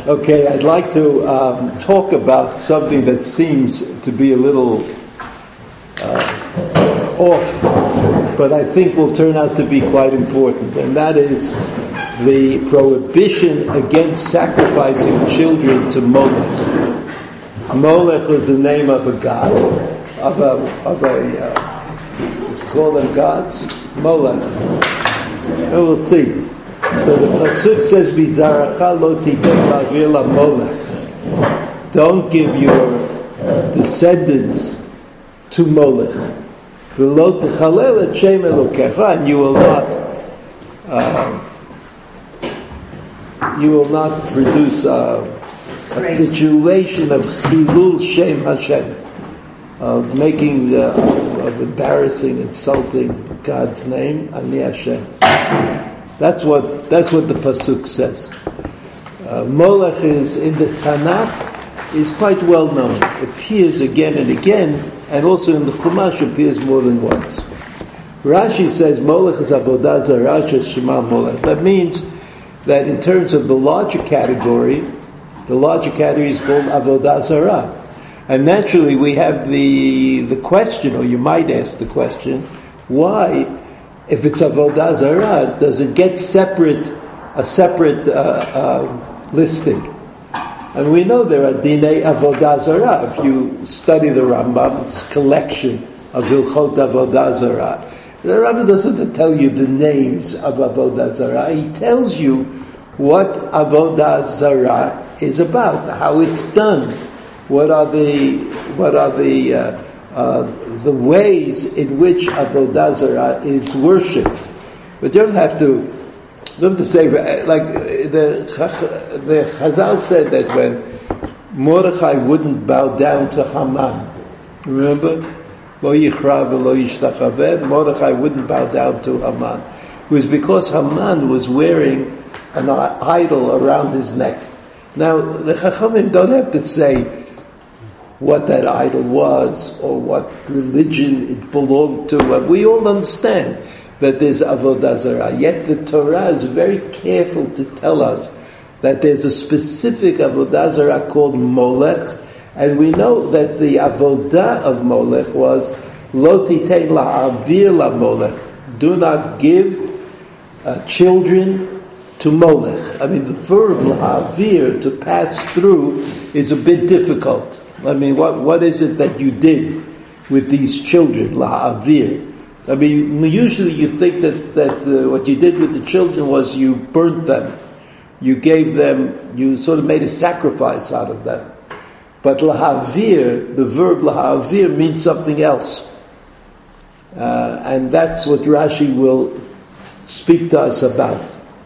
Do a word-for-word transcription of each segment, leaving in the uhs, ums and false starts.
Okay, I'd like to um, talk about something that seems to be a little uh, off, but I think will turn out to be quite important, and that is the prohibition against sacrificing children to Molech. Molech was the name of a god, of a, of a uh, let's call them gods, Molech. And we'll see. So the pasuk says, "Bizaracha lo titen la'avir laMolech." Don't give your descendants to Molech. V'lo techalel et shem Elokecha, and you will not, uh, you will not produce a, a situation of chilul shem Hashem, of making, the, of embarrassing, insulting God's name, Ani Hashem. That's what that's what the pasuk says. Uh, Molech is in the Tanakh is quite well known. It appears again and again, and also in the Chumash appears more than once. Rashi says Molech is avodah zarah shema Molech. That means that in terms of the larger category, the larger category is called avodah zarah, and naturally we have the the question, or you might ask the question, why? If it's avodah zarah, does it get separate, a separate uh, uh, listing? And we know there are dinei avodah zarah. If you study the Rambam's collection of Hilchot Avodah Zarah, the Rambam doesn't tell you the names of avodah zarah. He tells you what avodah zarah is about, how it's done, what are the what are the uh, Uh, the ways in which avodah zarah is worshipped. But you don't have to, you don't have to say, like the the Chazal said that when Mordechai wouldn't bow down to Haman, remember, lo yichra v'lo yishtachaveh, Mordechai wouldn't bow down to Haman. It was because Haman was wearing an idol around his neck. Now the Chachamim don't have to say what that idol was or what religion it belonged to. We all understand that there's avodah zarah. Yet the Torah is very careful to tell us that there's a specific avodah zarah called Molech, and we know that the avodah of Molech was lo titein la'avir laMolech. Do not give uh, children to Molech. I mean, the verb la'avir, to pass through, is a bit difficult. I mean, what what is it that you did with these children, la'avir? I mean, usually you think that, that uh, what you did with the children was you burnt them. You gave them, you sort of made a sacrifice out of them. But la'avir, the verb la'avir, means something else. Uh, and that's what Rashi will speak to us about.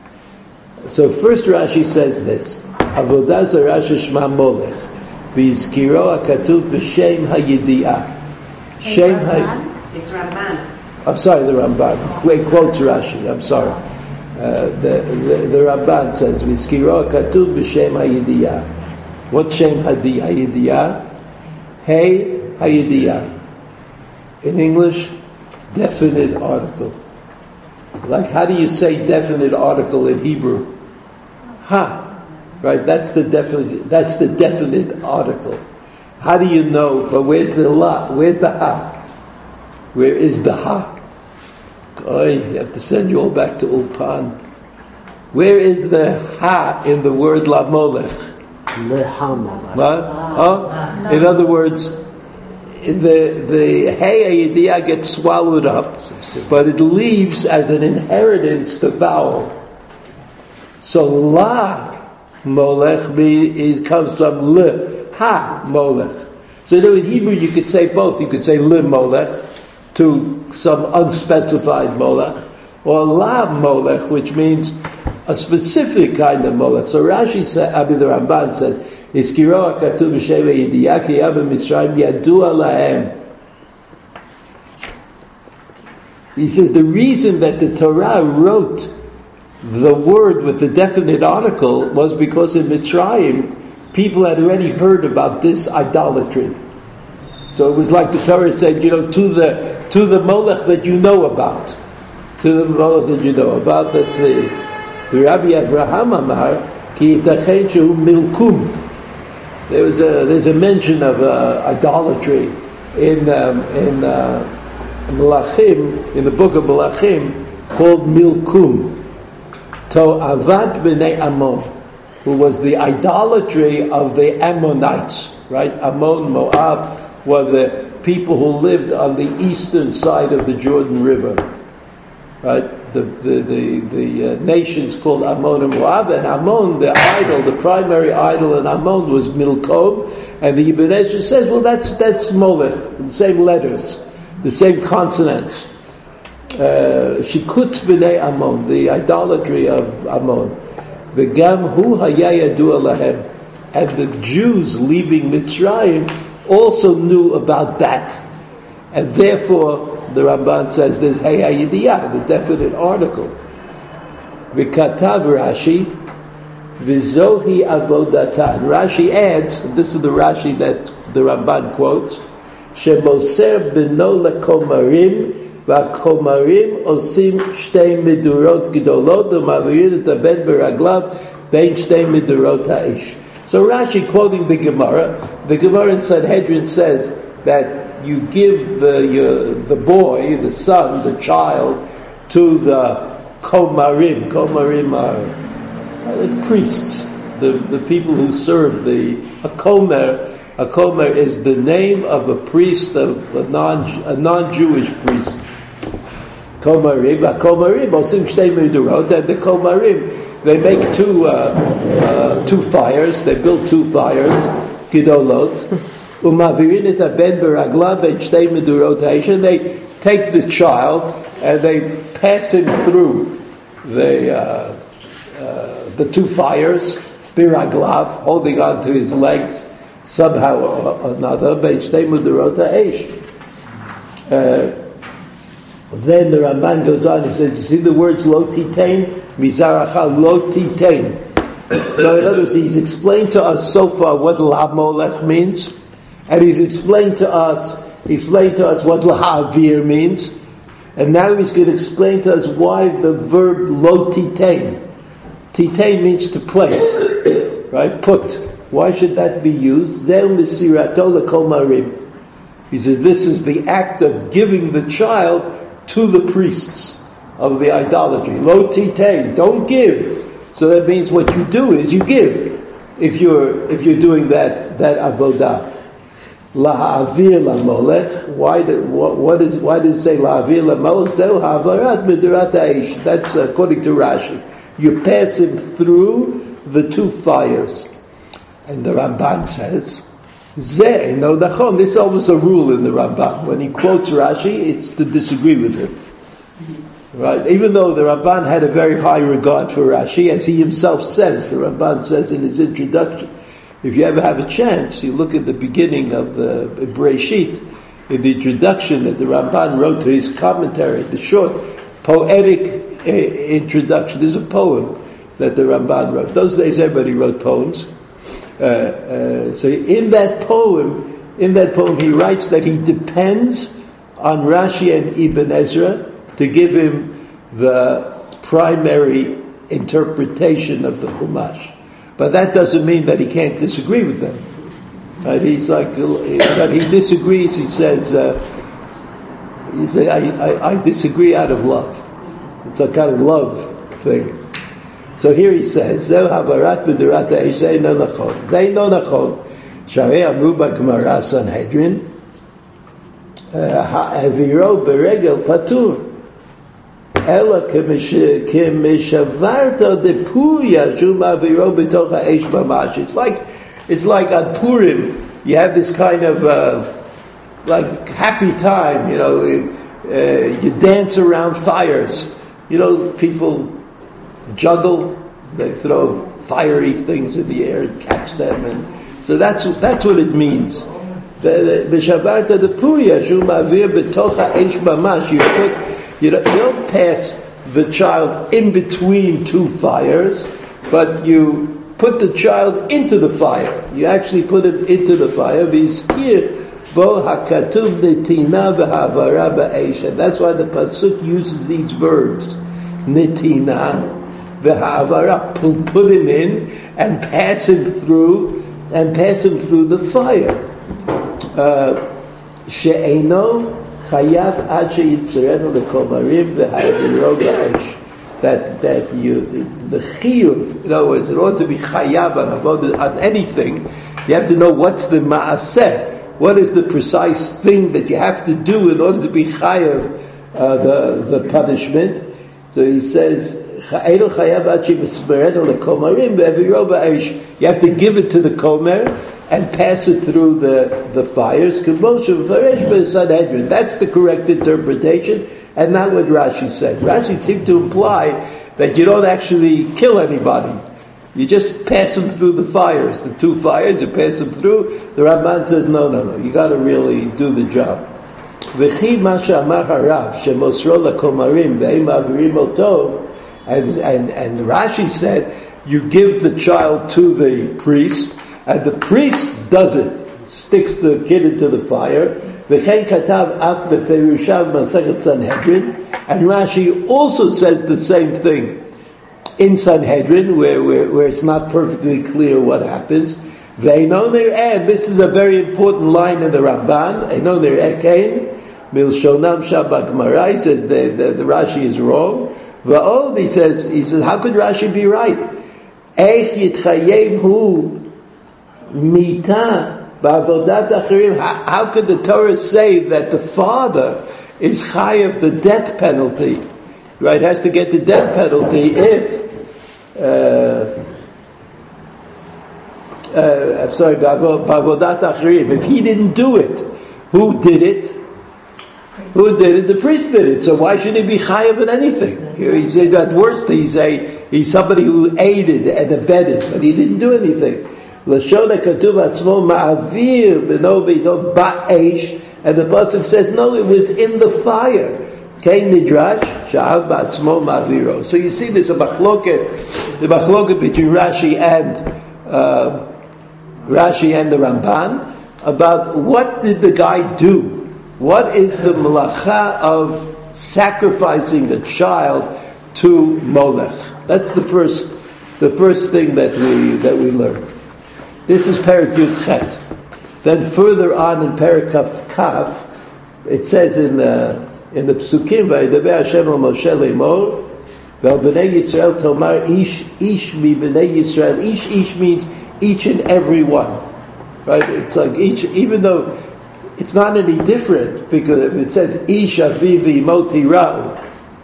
So first Rashi says this, avodah zarah shema Molech. V'izkiro hakatuv b'shem hayedi'ah. Shem hay. It's Ramban. I'm sorry, the Ramban. He quotes Rashi. I'm sorry. Uh, the, the the Ramban says v'izkiro hakatuv b'shem hayedi'ah. What shem hayedi'ah? Hey hayedi'ah. In English, definite article. Like, how do you say definite article in Hebrew? Ha. Right, that's the definite. That's the definite article. How do you know? But where's the la? Where's the ha? Where is the ha? Oh, you have to send you all back to Ulpan. Where is the ha in the word la molech? Lehamolech. What? Oh, in other words, the the hey ayidiyah gets swallowed up, but it leaves as an inheritance the vowel. So la. Molech is comes from le ha Molech. So in Hebrew you could say both. You could say le Molech to some unspecified Molech, or la Molech, which means a specific kind of Molech. So Rashi said, I mean the Ramban said, "Iskiro hakatuv b'shem hayedi'ah ki yam b'Mitzrayim yadua lahem." He says the reason that the Torah wrote the word with the definite article was because in Mitzrayim, people had already heard about this idolatry. So it was like the Torah said, you know, to the to the Molech that you know about, to the Molech that you know about. That's the the Rabbi Avraham Amar Ki yitachen shehu milkum. There was a there's a mention of uh, idolatry in um, in uh, Melachim, in the book of Melachim, called Milkum. To Avad b'nei Ammon, who was the idolatry of the Ammonites, right? Ammon, Moab, were the people who lived on the eastern side of the Jordan River, right? The the the, the uh, nations called Ammon and Moab, and Ammon, the idol, the primary idol in Ammon was Milkom, and the Ibn Ezra says, well, that's that's Molech, the same letters, the same consonants. Shikutz b'nei Ammon, the idolatry of Ammon. V'gam hu haya yadua lahem, and the Jews leaving Mitzrayim also knew about that, and therefore the Ramban says there's hey hayidiyah, the definite article. V'katav Rashi, v'zohi avodatan. Rashi adds, and this is the Rashi that the Ramban quotes, shemoser b'no lekomarim. והכומרים עושים שתי מדורות גדולות ומעבירים את הבן ברגליו בין שתי מדורות האש. So Rashi, quoting the Gemara, the Gemara in Sanhedrin says that you give the uh, the boy, the son, the child, to the komarim. Komarim are, are the priests, the, the people who serve the a komer. A komer is the name of a priest, of a non a non-Jewish priest. Komarim, a komarim, osim shtei medurot, and the komarim, they make two uh, uh, two fires. They build two fires, gidolot. Umavirin et ben beragla ben shtei medurot haish, and they take the child and they pass him through the uh, uh, the two fires, biraglav, holding on to his legs somehow or another. Ben shtei medurot haish. Then the Ramban goes on, he says, you see the words lo titain, mizaracha lo titain. So in other words, he's explained to us so far what la-molech means, and he's explained to us, he explained to us what la-avir means, and now he's going to explain to us why the verb lo titain. Titain means to place, right? Put. Why should that be used? Zeh misirato lekomarim. He says this is the act of giving the child to the priests of the idolatry. Lo titain, don't give. So that means what you do is you give. If you're if you're doing that that avodah. La'avir la-molech. Why do, what, what is why does it say la'avir la-molech? Zeu ha'avarat midurat ha'esh. That's according to Rashi. You pass him through the two fires. And the Ramban says, Zeh no nachon. This is almost a rule in the Ramban. When he quotes Rashi, it's to disagree with him. Right? Even though the Ramban had a very high regard for Rashi, as he himself says, the Ramban says in his introduction, if you ever have a chance, you look at the beginning of the Breshit, in the introduction that the Ramban wrote to his commentary, the short poetic uh, introduction. There's a poem that the Ramban wrote. Those days everybody wrote poems. Uh, uh, so in that poem, in that poem, he writes that he depends on Rashi and Ibn Ezra to give him the primary interpretation of the Chumash. But that doesn't mean that he can't disagree with them. Right? He's like, but he disagrees. He says, uh, he says, I, I, I disagree out of love. It's a kind of love thing. So here he says, "Zeh havarat b'durat ha'esh zeino nachon, zeino nachon." Sharei amru b'Gemara Sanhedrin, ha'aviro beregel patur, ela kemishavarto depuya shum aviro b'toch ha'esh mamash. It's like, it's like on Purim, you have this kind of uh, like happy time, you know. Uh, you dance around fires, you know. People juggle, they throw fiery things in the air and catch them, and so that's that's what it means. B'shavarta the puya shum avir b'toch ha'esh mamash. You put, you don't, you don't pass the child in between two fires, but you put the child into the fire. You actually put him into the fire. V'izkir bo hakatuv netina v'havara ba'esh. And that's why the pasuk uses these verbs: netina, v'havara, put him in, and pass him through, and pass him through the fire. She'eino chayav ad sheyitzerenu lekomarim v'ha'aviro ba'esh. That that you the chiyuv, in other words, in order to be chayav on avodah on anything, you have to know what's the ma'aseh. What is the precise thing that you have to do in order to be chayav uh, the the punishment? So he says, you have to give it to the komer and pass it through the, the fires. That's the correct interpretation, and not what Rashi said. Rashi seemed to imply that you don't actually kill anybody. You just pass them through the fires. The two fires, you pass them through. The Ramban says, no, no, no, you got to really do the job. And, and, and Rashi said, you give the child to the priest, and the priest does it, sticks the kid into the fire. And Rashi also says the same thing in Sanhedrin, where, where, where it's not perfectly clear what happens. They know their and this is a very important line in the Ramban. They know their ekain. Milshonam Shabbat Gemara. He says the, the, the Rashi is wrong. Va'od, he says, he says, how could Rashi be right? Eich yitchayev hu mita ba'avodat achirim. How could the Torah say that the father is chayev the death penalty? Right, has to get the death penalty if, uh, uh, I'm sorry, ba'avodat achirim. If he didn't do it, who did it? Who did it? The priest did it. So why should he be chayav in anything? He said at worst he's a he's somebody who aided and abetted, but he didn't do anything. Lashon katuv atzmo ma'avir b'no b'ito ba'esh, and the pasuk says no, it was in the fire. Kein nidrash sha'av ba'atzmo ma'aviro. So you see, there's a machloket, the machloket between Rashi and uh, Rashi and the Ramban about what did the guy do. What is the malacha of sacrificing a child to Molech? That's the first, the first thing that we that we learn. This is Perek Yud Chet. Then further on in Perek Kaf Kaf, it says in the in the Psukim, "Vayidaber Hashem el Moshe le'mor, ve'al bnei Yisrael tomar ish ish mi bnei Yisrael." Ish ish means each and every one, right? It's like each, even though it's not any different, because if it says ish avivi moti ra'u,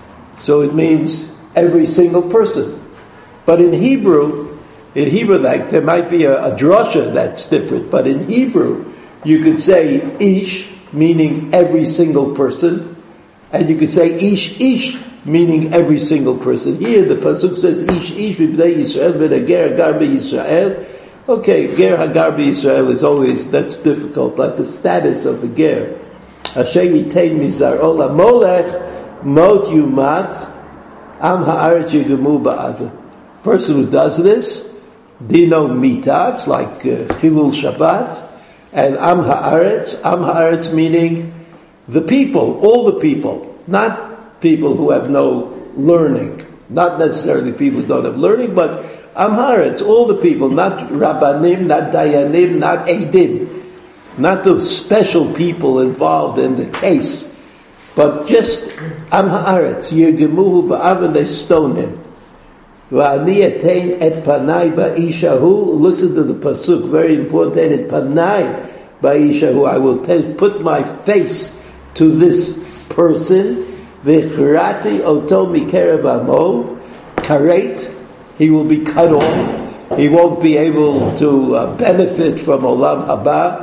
so it means every single person. But in Hebrew, in Hebrew, like there might be a, a drosha that's different, but in Hebrew, you could say ish, meaning every single person, and you could say ish ish, meaning every single person. Here, the pasuk says ish ish v'bnei Yisrael v'neger gar b'Yisrael. Okay, ger hagar b'Yisrael is always, that's difficult, but the status of the ger. Asher yitein mizar ola molech mot yumat am ha'aretz yigemu ba'avet. Person who does this, dino mita, it's like uh, chilul Shabbat, and am ha'aretz, am ha'aretz meaning the people, all the people, not people who have no learning, not necessarily people who don't have learning, but am ha'aretz, all the people, not rabbanim, not dayanim, not eidim, not the special people involved in the case, but just am ha'aretz, yirgemuhu ba'av, they stone him. V'ani etein et panai ba'ishahu, listen to the pasuk, very important, et panai ba'ishahu, I will t- put my face to this person, v'chrati oto mikerev amo, karet, he will be cut off. He won't be able to uh, benefit from Olam Haba.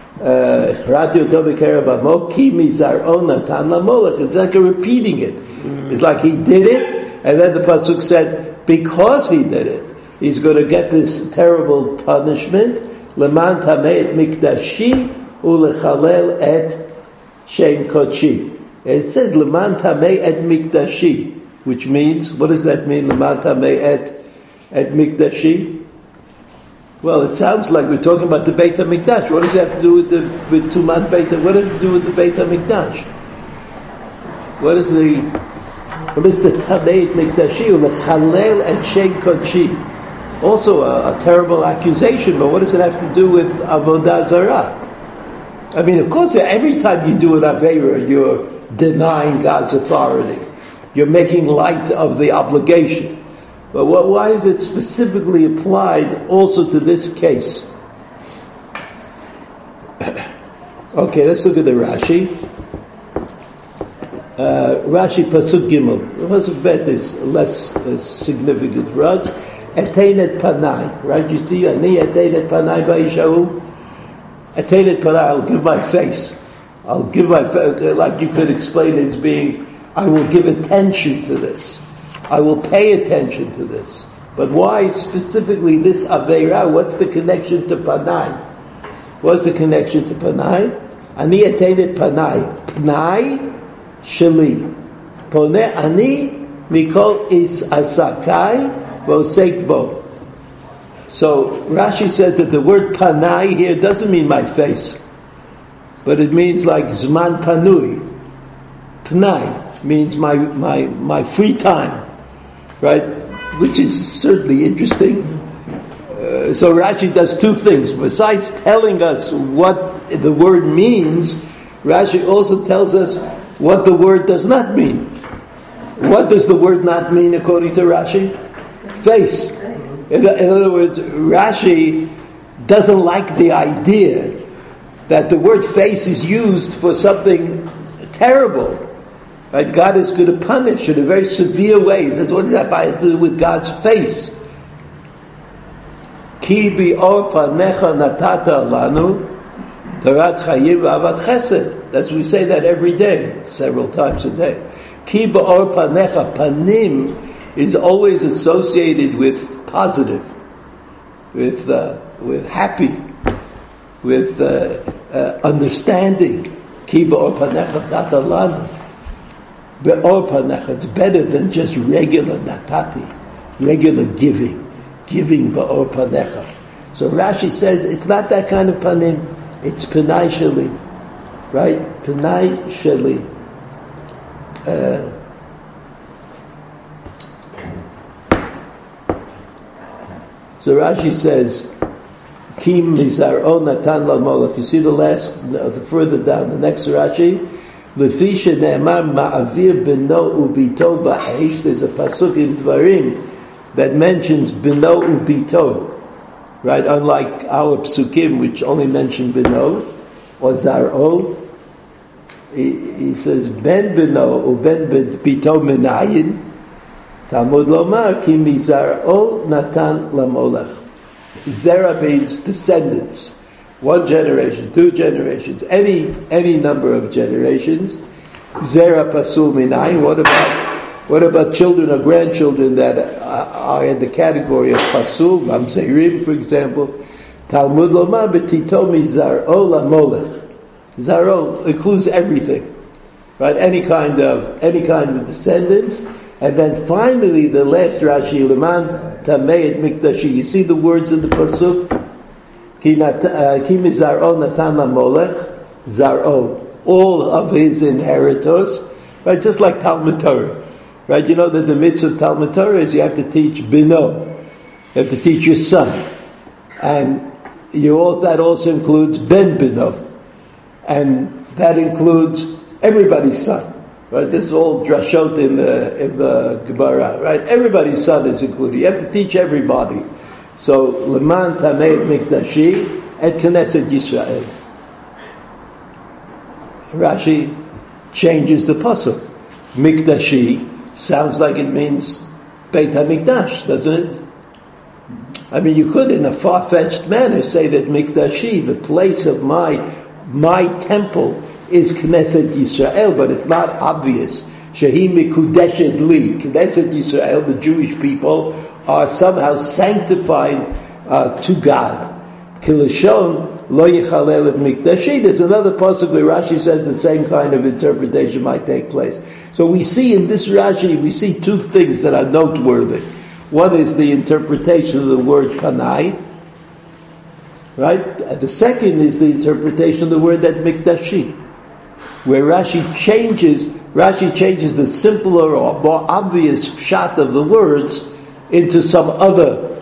Chrati oto b'kerev amo ki mizar'o natan lamolech. It's like a repeating it. It's like he did it, and then the pasuk said, because he did it, he's going to get this terrible punishment. Leman tamei et mikdashi ulechalel et shem kodeshi. It says leman tamei et mikdashi, which means, what does that mean? Leman tamei et At Mikdashi? Well, it sounds like we're talking about the Beit HaMikdash. What does it have to do with the with Tumat Beit? What does it do with the Beit HaMikdash? What is the what is the Tamei Mikdashi or the Chalel and Shem Kodeshi? also a, a terrible accusation, but what does it have to do with Avodah Zarah? I mean, of course, every time you do an Aveira, you're denying God's authority. You're making light of the obligation. But what, why is it specifically applied also to this case? Okay, let's look at the Rashi. Uh, Rashi Pasuk Gimel. Pasuk Bet is less uh, significant for us. Eteinet Panai, right? You see, Ani Eteinet Panai Ba'ishahu. Eteinet Panai, I'll give my face. I'll give my face, like you could explain it as being, I will give attention to this. I will pay attention to this. But why specifically this Aveira? What's the connection to Panai? What's the connection to Panai? Ani Eteinet Panai. Panai Sheli. Pone Ani Mikol is Asakai Vosek Bo. So Rashi says that the word Panai here doesn't mean my face, but it means like Zman Panui. Panai means my, my, my free time, right? Which is certainly interesting. Uh, so Rashi does two things. Besides telling us what the word means, Rashi also tells us what the word does not mean. What does the word not mean according to Rashi? Face. In, in other words, Rashi doesn't like the idea that the word face is used for something terrible. Right? God is going to punish in a very severe ways. That's what does that have to do with God's face? Ki bi'or panecha natata lanu tarat chayim v'avat chesed. That's we say that every day, several times a day. Ki bi'or panecha, panim is always associated with positive, with uh, with happy, with uh, uh, understanding. Ki ba'or panecha nata lanu. Be'or panecha, it's better than just regular natati, regular giving, giving ba'or panecha. So Rashi says it's not that kind of panim, it's panai sheli, right? Panai sheli. Uh, So Rashi says, Kim mizar'o natan lamolach. You see the last, the further down, the next Rashi, Lefi shene'emar ma'avir beno ubito ba'esh. There's a pasuk in Dvarim that mentions beno ubito, right? Unlike our psukim, which only mention beno or zar'o. He, he says ben beno or ben bito menayin. Talmud lomar ki mizar'o natan lamolech. Zera means descendants, one generation, two generations, any any number of generations. Zera pasul minayin. What about what about children or grandchildren that are in the category of pasul, mamzerim, for example? Talmud lomar betito mizar'o lamolech. Zaro includes everything, right? Any kind of any kind of descendants. And then finally, the last Rashi, Leman Tamei et Mikdashi. You see the words in the pasuk, Ki mizar'o natan lamolech, zar'o, all of his inheritors, right? Just like Talmud Torah, right? You know that the mitzvah of Talmud Torah is you have to teach bino, you have to teach your son, and you all, that also includes ben bino, and that includes everybody's son. Right, this is all drashot in the in the Gemara, right? Everybody's son is included. You have to teach everybody. So leman tamei mikdashi et Knesset Yisrael. Rashi changes the pasuk. Mikdashi sounds like it means Beit Hamikdash, doesn't it? I mean, you could, in a far-fetched manner, say that Mikdashi, the place of my my temple, is Knesset Yisrael, but it's not obvious. Shehi mikudeshet li. Knesset Yisrael, the Jewish people, are somehow sanctified uh, to God. Kilashon lo yichalel et mikdashi. There's another pasuk where Rashi says the same kind of interpretation might take place. So we see in this Rashi, we see two things that are noteworthy. One is the interpretation of the word panai, right? And the second is the interpretation of the word that mikdashi, where Rashi changes, Rashi changes the simpler or more obvious shot of the words into some other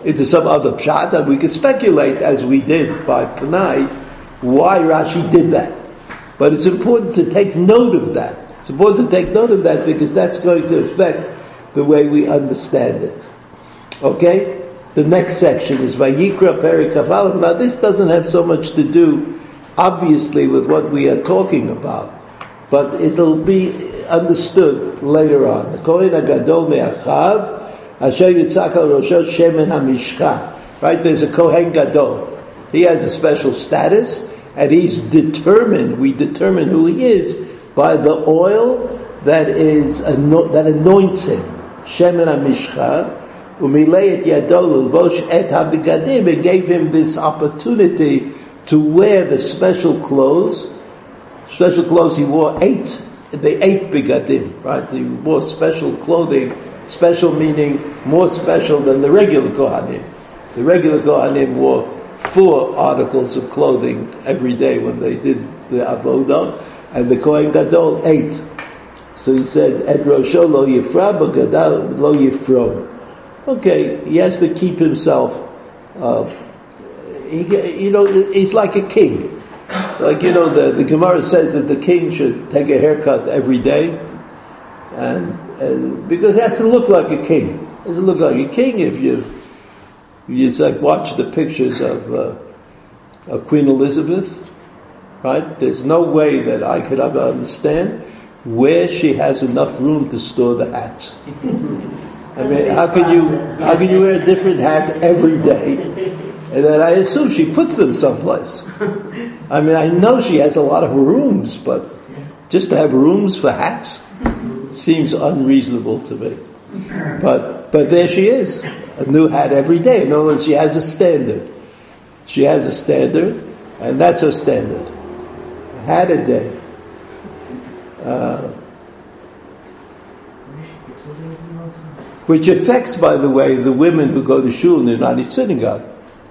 into some other pshat, and we could speculate, as we did by Panay, why Rashi did that. But it's important to take note of that. It's important to take note of that because that's going to affect the way we understand it. Okay? The next section is Vayikra Perek Kaf Aleph. Now this doesn't have so much to do, obviously, with what we are talking about, but it'll be understood later on. The Kohen HaGadol Me'achav Asher Yitzak Al Rosho Shemen HaMishcha. Right? There's a Kohen Gadol. He has a special status, and he's determined, we determine who he is by the oil that is that anoints him. Shemen HaMishcha. Umilei et Yadol L'bosh et HaBegadim, and gave him this opportunity to wear the special clothes. Special clothes, he wore eight, the eight begadim, right? He wore special clothing, special meaning more special than the regular Kohanim. The regular Kohanim wore four articles of clothing every day when they did the Avodah, and the Kohen Gadol eight. So he said, Et Rosho lo yifra, b'gadal lo yifrom. Okay, he has to keep himself, uh, he, you know, he's like a king. Like, you know, the, the Gemara says that the king should take a haircut every day, and, and because he has to look like a king. He has to look like a king if you, if you just like watch the pictures of, uh, of Queen Elizabeth, right? There's no way that I could ever understand where she has enough room to store the hats. I mean, how can you how can you wear a different hat every day? And then I assume she puts them someplace. I mean, I know she has a lot of rooms, but just to have rooms for hats seems unreasonable to me. But but there she is, a new hat every day. In other words, she has a standard. She has a standard, and that's her standard. A hat a day. Uh, which affects, by the way, the women who go to shul in the United Synagogue.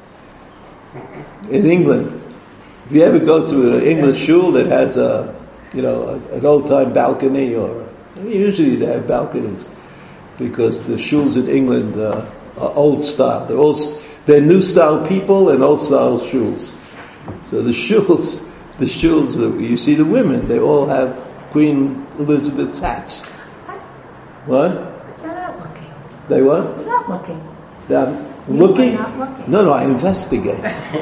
In England, if you ever go to an English shul that has a, you know, a, an old-time balcony, or I mean, usually they have balconies, because the shuls in England uh, are old style. They're old, they're new style people and old style shuls. So the shuls, the shuls, you see the women, they all have Queen Elizabeth's hats. What? They what? You're not looking. I'm You looking? are not looking. No, no, I investigate.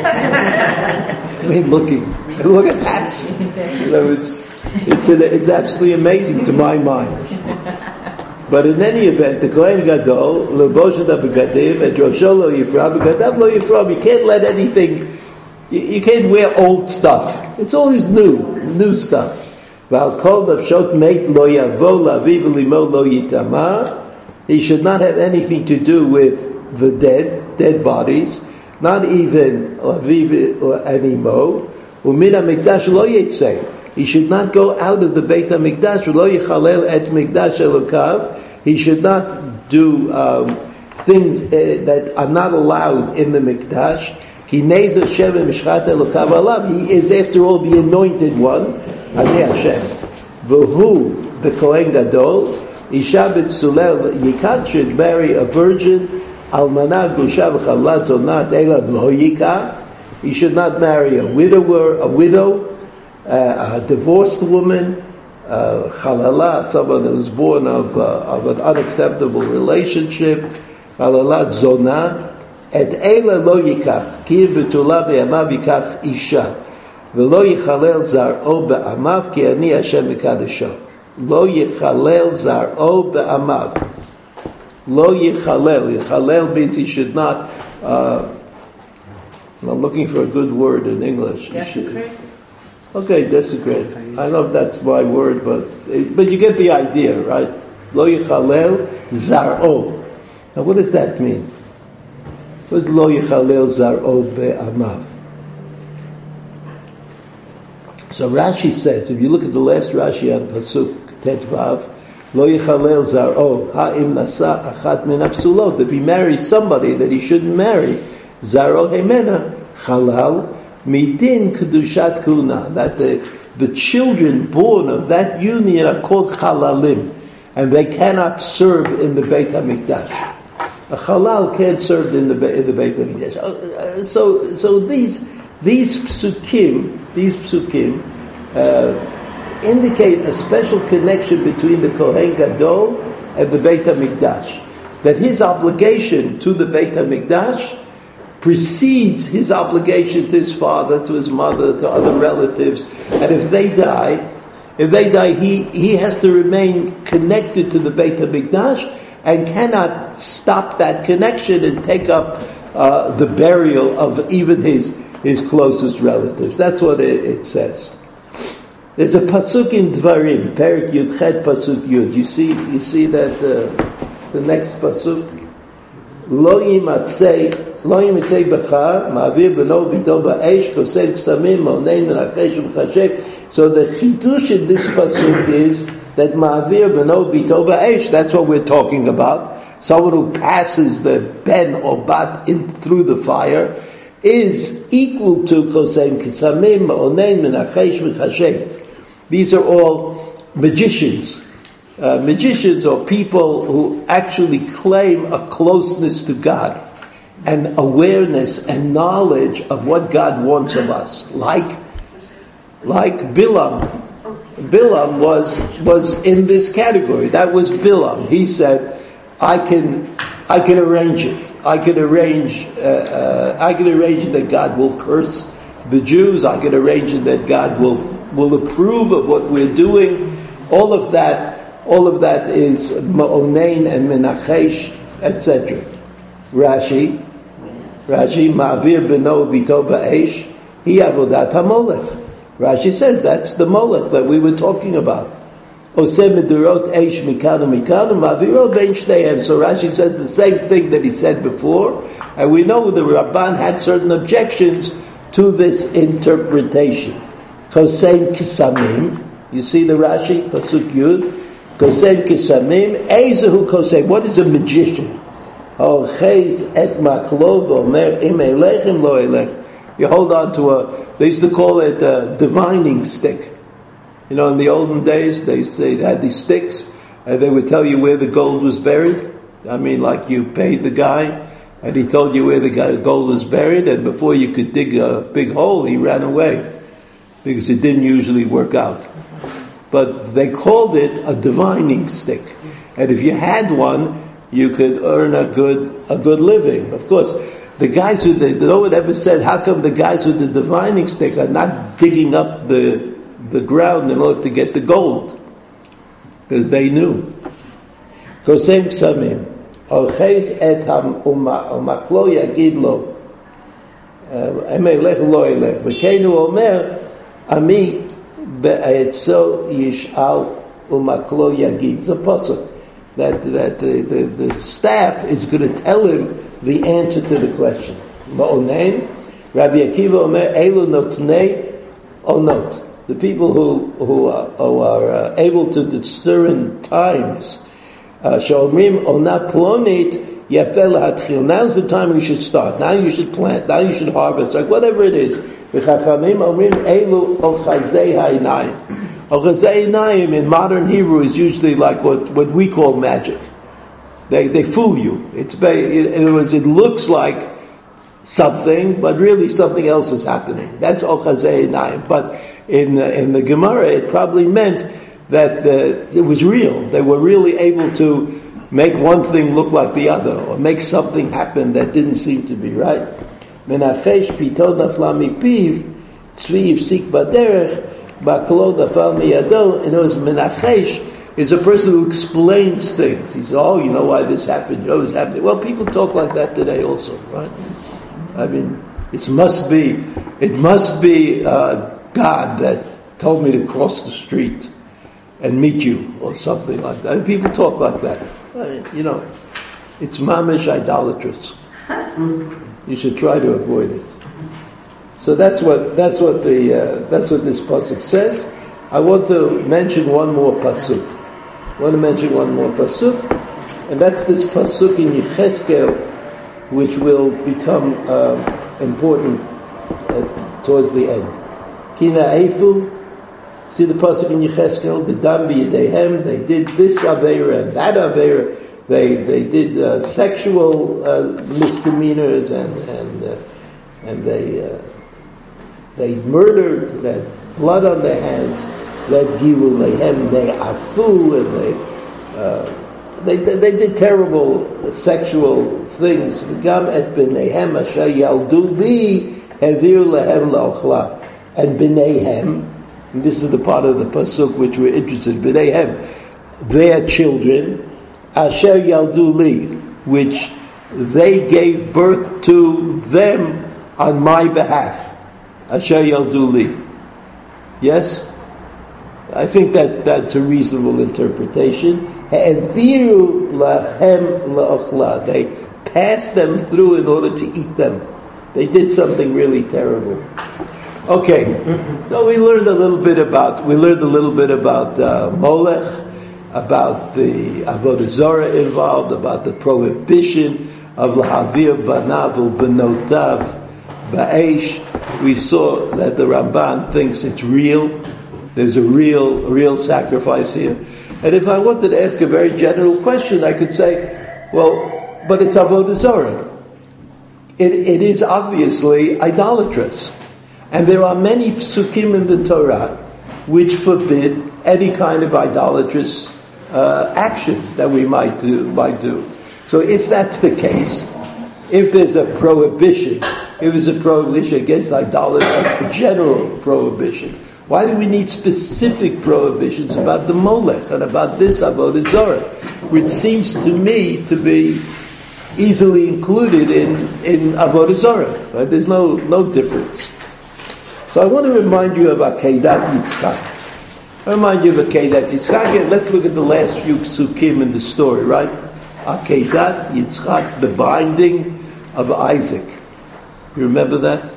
I mean, looking. Look at hats. So it's it's an, it's absolutely amazing to my mind. But in any event, the Kohen Gadol, Leboshet HaBegadim, and Rosho lo yifra, Begadav lo yifra. You can't let anything. You, you can't wear old stuff. It's always new, new stuff. Val kol nafshot meit lo yavo laviv limo lo yitama. He should not have anything to do with the dead, dead bodies, not even Aviv or Animo. Umin HaMikdash lo yitzeh. He should not go out of the Beit HaMikdash. Lo yichalel et Mikdash Elokav. He should not do um, things uh, that are not allowed in the Mikdash. He neza Hashem Mishchat Elokav alav. He is, after all, the anointed one. Ani Hashem. V'hu, the Kohen Gadol, Isha b'tzulel yikach should marry a virgin, almanah gusha v'chavla zonat elad lo yikach. He should not marry a widower, a widow, uh, a divorced woman, uh, chalala, someone who was born of uh, of an unacceptable relationship, chalala zonah, et ela lo yikach, ki b'tula be'amav yikach isha, v'lo yichalel zar'o be'amav ki ani Hashem mekadesho. Lo yichalel zar'o be'amav. Lo yichalel. Yichalel means he should not. Uh, I'm looking for a good word in English. Desecrate? Okay, desecrate. I don't know if that's my word, but but you get the idea, right? Lo yichalel zar'o. Now, what does that mean? What does lo yichalel zar'o be'amav? So Rashi says, if you look at the last Rashi on Pasuk Tetvav, Lo yichalel zar'o ha'im nasa achat min ha'psulot. If he marries somebody that he shouldn't marry, zar'o hemena chalal midin kedushat kuna. That the the children born of that union are called chalalim, and they cannot serve in the Beit Hamikdash. A halal can't serve in the in the Beit HaMikdash. So so these these psukim these psukim uh, indicate a special connection between the Kohen Gadol and the Beit HaMikdash. That his obligation to the Beit HaMikdash precedes his obligation to his father, to his mother, to other relatives, and if they die, if they die, he he has to remain connected to the Beit HaMikdash, and cannot stop that connection and take up uh, the burial of even his his closest relatives. That's what it, it says. There's a pasuk in Dvarim, Perik Yudchet Pasuk Yud. You see, you see that uh, the next pasuk. Lo yimatzei, lo yimatzei b'char, ma'avir b'no b'to ba'esh, kosei k'samim, ma'onein n'achesh u'chashev. So the chidush in this pasuk is that ma'avir b'no b'to ba'esh, that's what we're talking about. Someone who passes the ben or bat in through the fire is equal to kosei k'samim, ma'onein n'achesh u'chashev. These are all magicians. Uh, magicians or people who actually claim a closeness to God and awareness and knowledge of what God wants of us. Like, like Bilam. Bilam was was in this category. That was Bilam. He said, "I can, I can arrange it. I can arrange. Uh, uh, I can arrange that God will curse the Jews. I can arrange it that God will will approve of what we're doing. All of that." All of that is ma'onein and menachesh, et cetera. Rashi, Rashi, ma'avir b'no b'to ba'esh, hi avodat ha'molech. Rashi said that's the molech that we were talking about. Oseh medurot eish mikanu mikanu, ma'aviro bein shteihem. So Rashi says the same thing that he said before, and we know the Rabban had certain objections to this interpretation. Kosem kisamim, you see the Rashi, pasuk yud, Kosem kisamim, ezehu kosem. What is a magician? Oh, chez et maklov omer im elechem lo elech. You hold on to a. They used to call it a divining stick. You know, in the olden days, they say they had these sticks, and they would tell you where the gold was buried. I mean, like you paid the guy, and he told you where the gold was buried, and before you could dig a big hole, he ran away because it didn't usually work out. But they called it a divining stick, and if you had one, you could earn a good a good living. Of course, the guys who the, no one ever said, how come the guys with the divining stick are not digging up the the ground in order to get the gold? Because they knew. Kosem ksamim, olcheis et ham umaklo yagid lo, emelech lo elech, v'keinu omer ami. Be'etzo yish'al umaklo yagid. It's a pasuk that that the, the, the staff is going to tell him the answer to the question. Ma'onein, Rabbi Akiva omer elu notnei onot. The people who who are, who are uh, able to discern times. Shomrim onat plonit yafel hatchil. Now's the time we should start. Now you should plant. Now you should harvest. Like whatever it is. V'chachamim omrim elu ochazei ha'inayim. Ochazei ha'inayim in modern Hebrew is usually like what, what we call magic. They they fool you. It's in other words, it looks like something, but really something else is happening. That's ochazei ha'inayim. But in the, in the Gemara, it probably meant that the, it was real. They were really able to make one thing look like the other, or make something happen that didn't seem to be right. Menachesh pito nafla mipiv, tzvi yifsik baderech, baklo nafal miyado. In other words, menachesh is a person who explains things. He says, oh, you know why this happened, you know this happened. Well, people talk like that today also, right? I mean, it must be, it must be uh, God that told me to cross the street and meet you, or something like that. And people talk like that. I mean, you know, it's mamish idolatrous. You should try to avoid it. So that's what that's what the uh, that's what this pasuk says. I want to mention one more pasuk. I want to mention one more pasuk, and that's this pasuk in Yecheskel, which will become uh, important uh, towards the end. Kina eifu. See the pasuk in Yecheskel. B'dam b'yedeihem. They did this aveira and that aveira. They they did uh, sexual uh, misdemeanors and and uh, and they uh, they murdered. They had blood on their hands. They had gilu lehem. They afu and they, uh, they they they did terrible sexual things. Gam et b'neihem asher yaldu li heviru lehem laochla. And b'neihem, and this is the part of the pasuk which we're interested in. B'neihem, their children. Asher Yaldu Li, which they gave birth to them on my behalf. Asher Yaldu Li. Yes? I think that that's a reasonable interpretation. Ha'eviru lahem la'achla. They passed them through in order to eat them. They did something really terrible. Okay. So we learned a little bit about, we learned a little bit about uh, Molech, about the Avodah Zarah involved, about the prohibition of Lahavir Banav Benotav Ba'esh. We saw that the Ramban thinks it's real. There's a real, real sacrifice here. And if I wanted to ask a very general question, I could say, well, but it's Avodah Zarah. It, it is obviously idolatrous. And there are many psukim in the Torah which forbid any kind of idolatrous uh, action that we might do, might do. So if that's the case, if there's a prohibition, if there's a prohibition against idolatry, a general prohibition, why do we need specific prohibitions about the Molech and about this Avodah Zarah, which seems to me to be easily included in, in Avodah Zarah? Right? There's no, no difference. So I want to remind you of Akedat Yitzchak. I remind you of Akedat Yitzchak. Let's look at the last few psukim in the story, right? Akedat Yitzchak, the binding of Isaac. You remember that?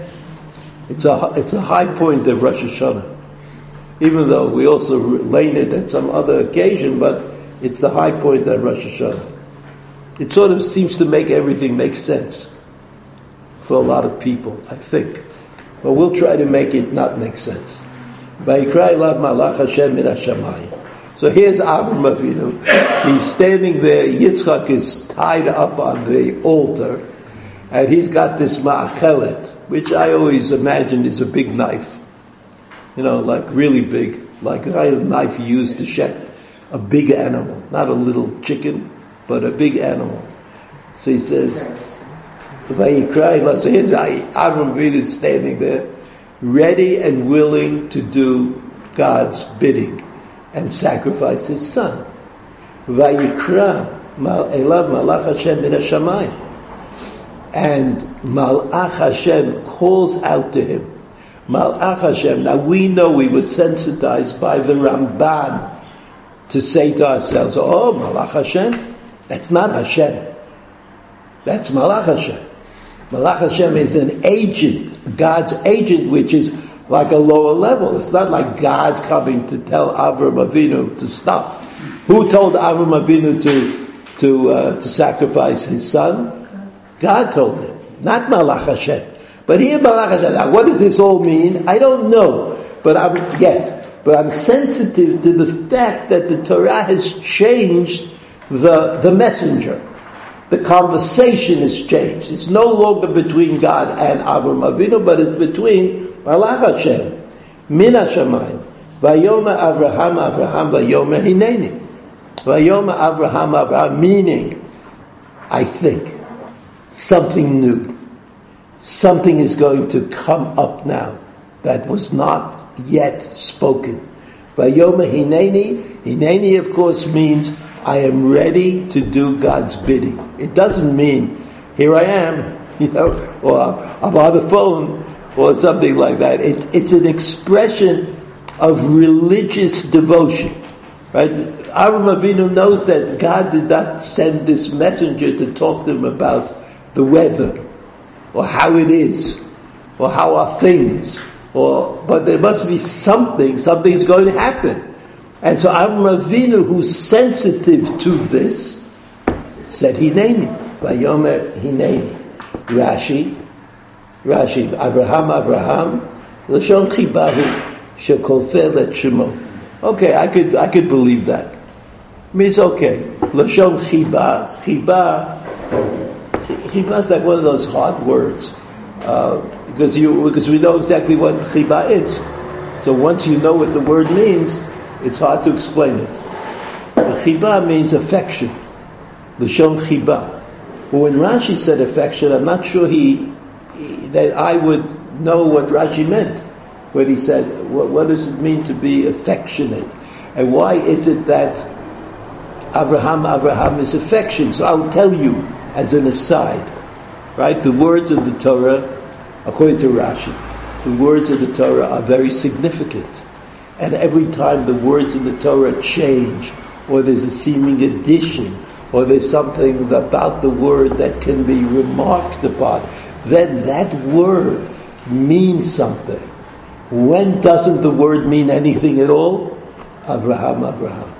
It's a it's a high point of Rosh Hashanah. Even though we also lane it at some other occasion, but it's the high point of Rosh Hashanah. It sort of seems to make everything make sense for a lot of people, I think. But we'll try to make it not make sense. So here's Avraham Avinu. He's standing there. Yitzchak is tied up on the altar, and he's got this ma'achelet, which I always imagine is a big knife. You know, like really big, like a kind of knife you use to check a big animal, not a little chicken, but a big animal. So he says, Vayikra. So here's Avraham Avinu is standing there, ready and willing to do God's bidding and sacrifice his son. Vayikra elav malach Hashem min hashamayim. And Malach Hashem calls out to him. Malach Hashem. Now we know we were sensitized by the Ramban to say to ourselves, oh, Malach Hashem? That's not Hashem. That's Malach Hashem. Malach Hashem is an agent, God's agent, which is like a lower level. It's not like God coming to tell Avraham Avinu to stop. Who told Avraham Avinu to to uh, to sacrifice his son? God told him, not Malach Hashem. But here Malach Hashem. Now, what does this all mean? I don't know, but I'm yet. But I'm sensitive to the fact that the Torah has changed the the messenger. The conversation has changed. It's no longer between God and Avraham Avinu, but it's between Malach Hashem, Min Hashamayim, Vayoma Avraham Avraham Vayoma Hineni, Vayoma Avraham Avraham, meaning, I think, something new. Something is going to come up now that was not yet spoken. Vayoma Hineni, Hineni of course means I am ready to do God's bidding. It doesn't mean, here I am, you know, or I'm on the phone, or something like that. It, it's an expression of religious devotion, right? Avraham Avinu knows that God did not send this messenger to talk to him about the weather, or how it is, or how are things, or but there must be something, something's going to happen. And so Avraham Avinu, who's sensitive to this, said Hineni, Vayomer Hineni. Rashi, Rashi, Avraham, Avraham, Lashon Chibahu, Shekofer et Shemo. Okay, I could I could believe that. means okay. Lashon chiba, chiba, chiba is like one of those hard words uh, because you because we know exactly what chiba is. So once you know what the word means, it's hard to explain it. Chiba means affection. Lashon chiba. But when Rashi said affection, I'm not sure he, he that I would know what Rashi meant when he said, what, what does it mean to be affectionate? And why is it that Abraham, Abraham is affection? So I'll tell you as an aside, right? The words of the Torah, according to Rashi, the words of the Torah are very significant. And every time the words of the Torah change, or there's a seeming addition, or there's something about the word that can be remarked upon, then that word means something. When doesn't the word mean anything at all? Abraham, Abraham.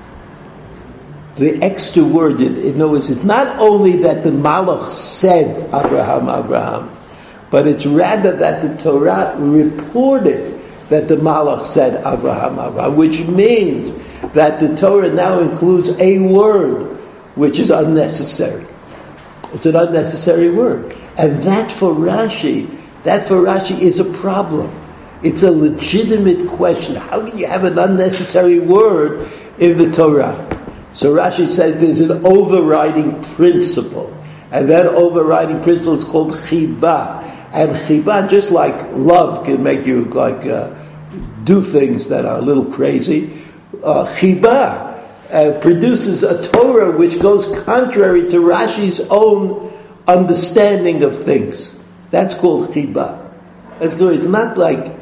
The extra word, in other words, it's not only that the Malach said Abraham, Abraham, but it's rather that the Torah reported that the Malach said Abraham, Abraham, which means that the Torah now includes a word which is unnecessary. It's an unnecessary word. And that for Rashi, that for Rashi is a problem. It's a legitimate question. How can you have an unnecessary word in the Torah? So Rashi says there's an overriding principle. And that overriding principle is called chiba. And chiba, just like love can make you like uh, do things that are a little crazy, uh, chiba uh, produces a Torah which goes contrary to Rashi's own understanding of things. That's called chiba. That's good. It's not like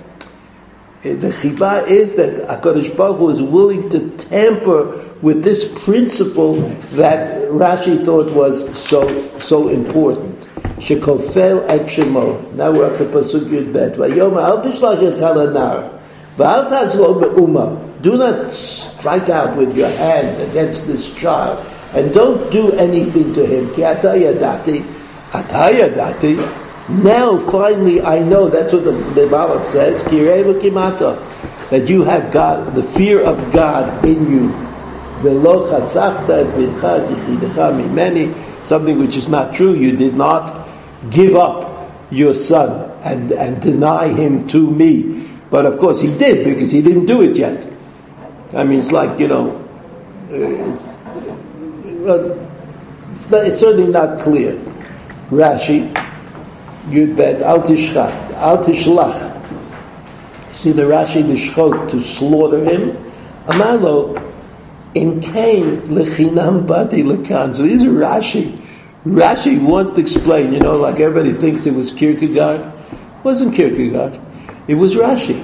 the chiba is that HaKadosh Baruch Hu is willing to tamper with this principle that Rashi thought was so so important. Shekofel et shemo. Now we're up to Pasuk Yud Bet. Vayom al tishlach et chalanar. V'al tazlo be'uma. Do not strike out with your hand against this child, and don't do anything to him. Ki ata yadati. Ata yadati. Now, finally, I know, that's what the, the Malach says, Kirei Lukimata, that you have God, the fear of God in you. Velo chasachta et bincha tichidecha mimeni, something which is not true. You did not give up your son and, and deny him to me. But of course he did, because he didn't do it yet. I mean, it's like, you know, it's, well, it's, not, it's certainly not clear. Rashi, Yud Bet, al tishchat, al tishlach. See the Rashi, the shchot, to slaughter him. Amalo, in Cain, lechinam bati lekan. So this is Rashi. Rashi wants to explain, you know, like everybody thinks it was Kierkegaard. It wasn't Kierkegaard. It was Rashi.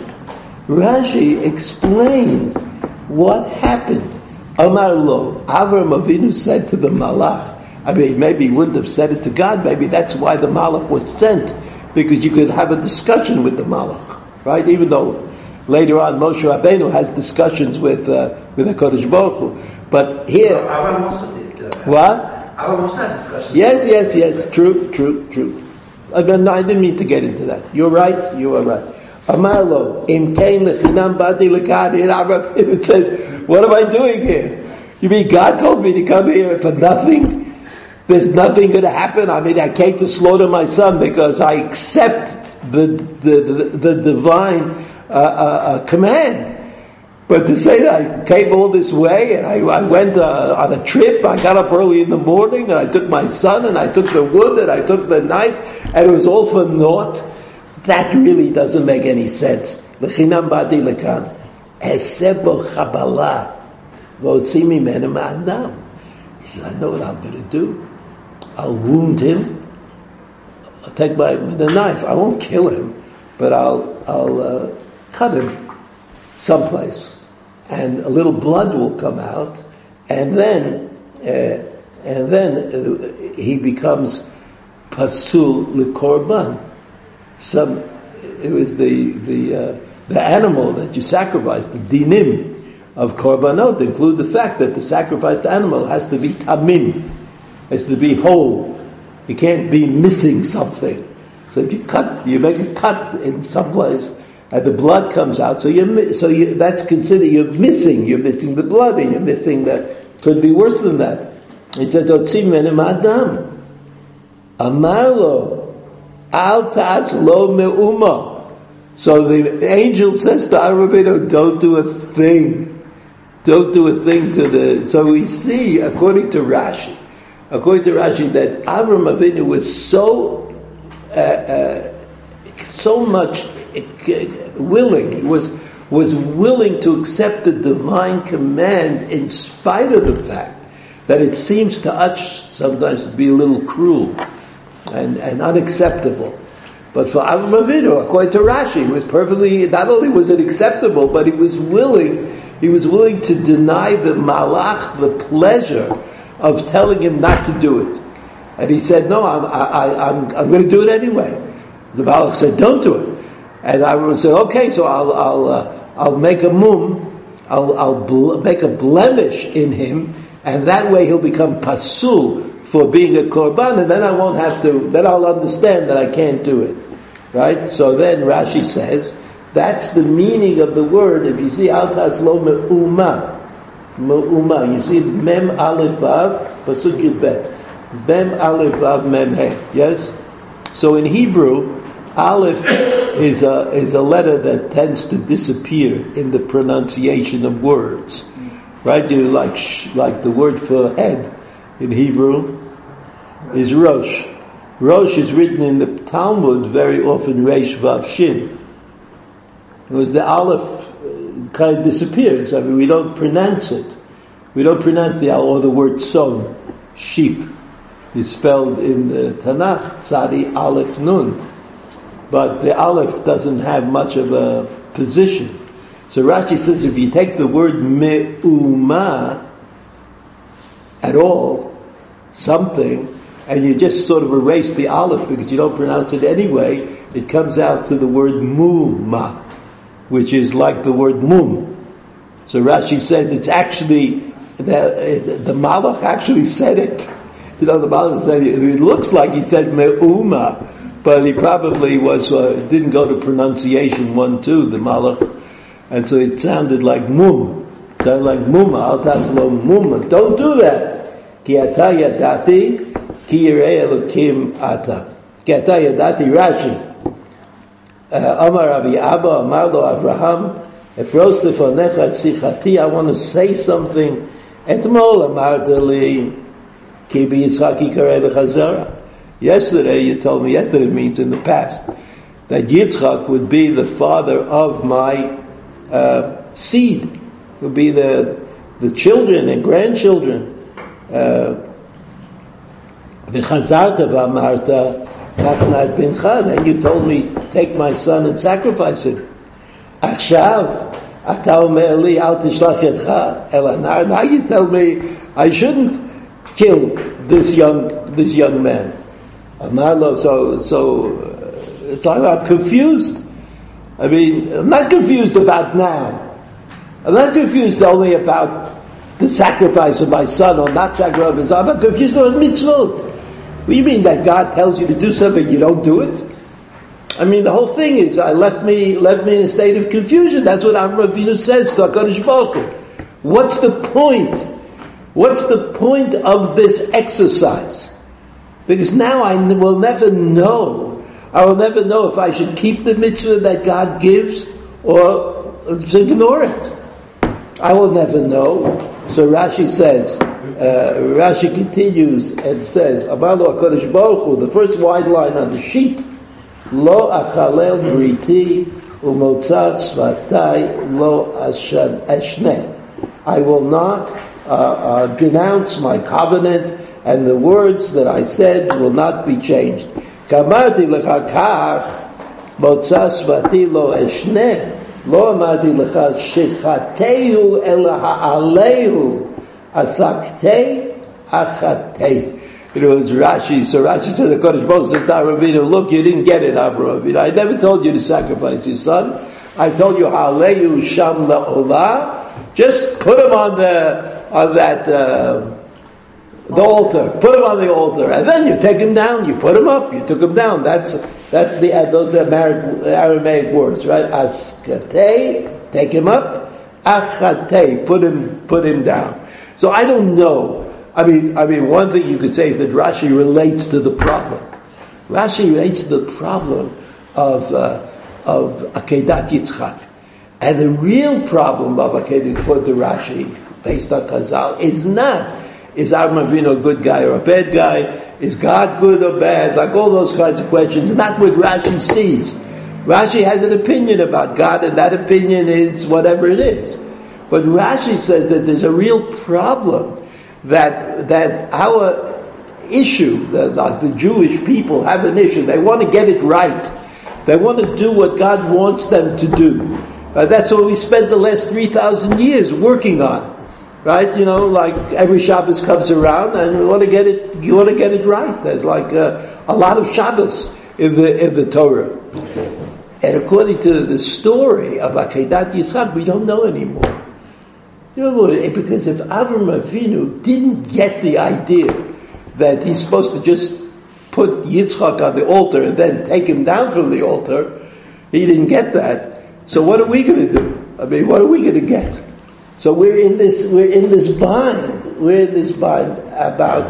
Rashi explains what happened. Amar lo, Avram Avinu said to the Malach, I mean, maybe he wouldn't have said it to God. Maybe that's why the Malach was sent, because you could have a discussion with the Malach, right? Even though later on Moshe Rabbeinu has discussions with uh, with the Kodesh Baruch Hu. But here, Avram also did. Uh, what? Avram also had discussions. Yes, yes, yes. True, true, true. Again, no, I didn't mean to get into that. You're right. You are right. Amarlo im kain lechinam badi lekad. It says, what am I doing here? You mean God told me to come here for nothing? There's nothing going to happen. I mean, I came to slaughter my son because I accept the the the, the divine uh, uh, uh, command. But to say that I came all this way and I, I went uh, on a trip, I got up early in the morning and I took my son and I took the wood and I took the knife and it was all for naught, that really doesn't make any sense. L'chinam badi lekan. Esebo chabala. V'otzimi menem adam. He said, I know what I'm going to do. I'll wound him. I'll take my the knife. I won't kill him, but I'll I'll uh, cut him someplace, and a little blood will come out, and then uh, and then uh, he becomes pasul lekorban. Some it was the the uh, the animal that you sacrifice, the dinim of korbanot include the fact that the sacrificed animal has to be tamim. Has to be whole. You can't be missing something. So if you cut, you make a cut in some place, and the blood comes out. So you, so you, that's considered you're missing. You're missing the blood, and you're missing the Could be worse than that. He says, Otzim menem adam. Amar lo, al ta'as lo me'uma. So the angel says to Avraham, don't do a thing. Don't do a thing to the... So we see, according to Rashi, according to Rashi, that Avraham Avinu was so, uh, uh, so much willing, was was willing to accept the divine command in spite of the fact that it seems to us sometimes to be a little cruel and, and unacceptable. But for Avraham Avinu, according to Rashi, it was perfectly, not only was it acceptable, but he was willing, he was willing to deny the malach the pleasure of telling him not to do it. And he said, no, I'm, I, I'm, I'm going to do it anyway. The malach said, don't do it. And Avraham said, okay, so I'll, I'll, uh, I'll make a mum, I'll, I'll bl- make a blemish in him, and that way he'll become pasul for being a korban, and then I won't have to, then I'll understand that I can't do it. Right? So then Rashi says, that's the meaning of the word. If you see al taslo me'uma, me'uma, you see mem aleph vav, pasuk yud bet, mem aleph vav mem he. Yes. So in Hebrew, aleph is a is a letter that tends to disappear in the pronunciation of words. Right? You like sh, like the word for head in Hebrew is rosh. Rosh is written in the Talmud very often Reish Vav Shin. Because the aleph kind of disappears. I mean, we don't pronounce it. We don't pronounce the aleph, or the word son, sheep, is spelled in the Tanakh, Tzadi Aleph Nun. But the aleph doesn't have much of a position. So Rashi says if you take the word me'uma at all, something, and you just sort of erase the aleph because you don't pronounce it anyway, it comes out to the word muma, which is like the word mum. So Rashi says it's actually, the, the malach actually said it. You know, the malach said it. It looks like he said me'uma, but he probably was uh, didn't go to pronunciation one, two, the malach, and so it sounded like mum. It sounded like muma, al taslo muma. Don't do that. Ki ata yadati, ki yirei elokim ata. Ki ata yadati, Rashi. Amar Rabbi Abba, Amar lo Avraham, Efros lefonecha sichati, I want to say something. Etmol amarta li, ki bi Yitzchak yikarei l'chazara. Yesterday, you told me, yesterday means in the past, that Yitzchak would be the father of my uh, seed, would be the the children and grandchildren. V'chazarta v'amarta kachna et bincha, and you told me, take my son and sacrifice him. Achshav, ata omer li al tishlach yadcha el anar. Now you tell me I shouldn't kill this young this young man. Amarlo, so so uh, it's like I'm confused. I mean, I'm not confused about now. I'm not confused only about the sacrifice of my son or not sacrifice of his son. I'm confused about mitzvot. What do you mean that God tells you to do something, you don't do it? I mean, the whole thing is, I left me left me in a state of confusion. That's what Avraham Avinu says to HaKadosh Baruch Hu. What's the point? What's the point of this exercise? Because now I will never know. I will never know if I should keep the mitzvah that God gives or just ignore it. I will never know. So Rashi says, uh, Rashi continues and says, Amalo HaKadosh Baruch Hu, the first wide line on the sheet, Lo achalel briti umotzar svatai lo ashneh. I will not uh, uh, denounce my covenant, and the words that I said will not be changed. Kamarti lecha kach motzar svati lo ashneh. Lo amarti lecha shechateu ela ha'alehu asaktei achatei. It was Rashi. So Rashi said, the Kodesh Baruch says to Avraham, look, you didn't get it, Avraham. I never told you to sacrifice your son. I told you, ha'alehu sham la'olah. Just put him on the on that uh, the altar. Put him on the altar, and then you take him down. You put him up. You took him down. That's that's the those are Aramaic words, right? Askatei, take him up. Achatei, put him put him down. So I don't know. I mean, I mean, one thing you could say is that Rashi relates to the problem. Rashi relates to the problem of uh, of Akedat Yitzchak. And the real problem of Akedat, according to Rashi, based on Chazal, is not, is Avraham Avinu a good guy or a bad guy? Is God good or bad? Like all those kinds of questions. Not what Rashi sees. Rashi has an opinion about God, and that opinion is whatever it is. But Rashi says that there's a real problem that that our issue, the, the Jewish people have an issue. They want to get it right. They want to do what God wants them to do. Uh, that's what we spent the last three thousand years working on. Right? You know, like every Shabbos comes around and we want to get it, you want to get it right. There's like uh, a lot of Shabbos in the, in the Torah. And according to the story of Akedat Yitzchak, we don't know anymore. You know, because if Avraham Avinu didn't get the idea that he's supposed to just put Yitzchak on the altar and then take him down from the altar, he didn't get that. So what are we going to do? I mean, what are we going to get? So we're in this we're in this bind. We're in this bind about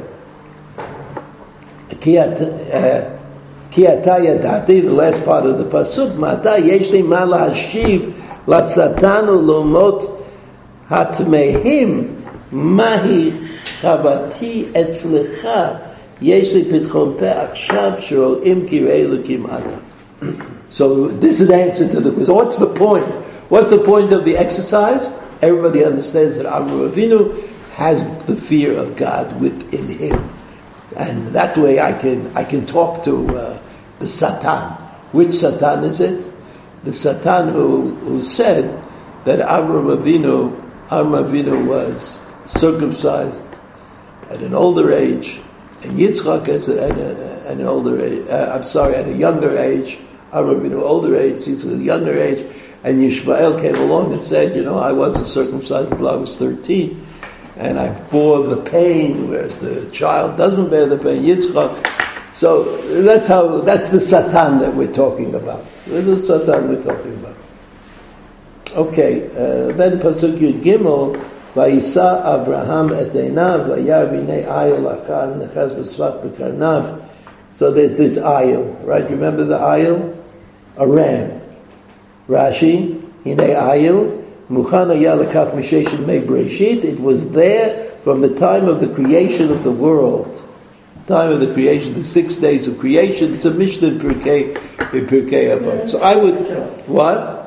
Kiyata Yadati, the last part of the pasuk. Mata yeshli ma lahashiv lasatanu lomot hatmehim mahi chavati etzlecha yeshli pitchon peh achshav sheroim kirei elokim ata. So this is the answer to the question. What's the point? What's the point of the exercise? Everybody understands that Avraham Avinu has the fear of God within him, and that way I can I can talk to uh, the Satan. Which Satan is it? The Satan who who said that Avraham Avinu Avraham Avinu was circumcised at an older age, and Yitzchak at, a, at, a, at an older age. Uh, I'm sorry, at a younger age. Avraham Avinu older age, Yitzchak a younger age. And Yishmael came along and said, you know, I wasn't circumcised until I was thirteen, and I bore the pain, whereas the child doesn't bear the pain, Yitzchak. So that's how, that's the Satan that we're talking about. That's the Satan we're talking about. Okay, uh, then Pasuk Yud Gimel, Vayisa Avraham et einav, vayar v'nei ayil achar nechaz b'svach b'karnav. So there's this ayil, right? You remember the ayil? A ram. Rashi, Hinei Ayil, Muchana Yalakach Misheshin Mei Breshit. It was there from the time of the creation of the world. Time of the creation, the six days of creation. It's a Mishnah in Pirkei, in Pirkei Avot. So I would, what?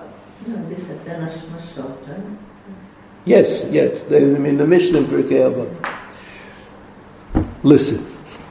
Yes, yes. I mean the Mishnah in Pirkei Avot. Listen.